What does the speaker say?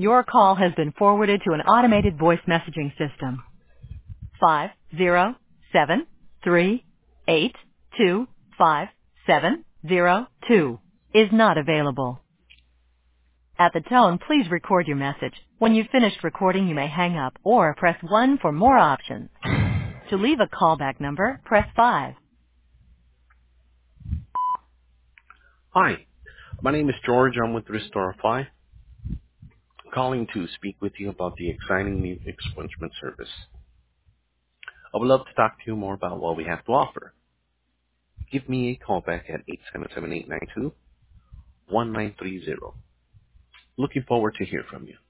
Your call has been forwarded to an automated voice messaging system. 50738257702 is not available. At the tone, please record your message. When you've finished recording, you may hang up or press 1 for more options. To leave a callback number, press 5. Hi, my name is George. I'm with Restorify, calling to speak with you about the exciting new expungement service. I would love to talk to you more about what we have to offer. Give me a call back at 877-892-1930. Looking forward to hear from you.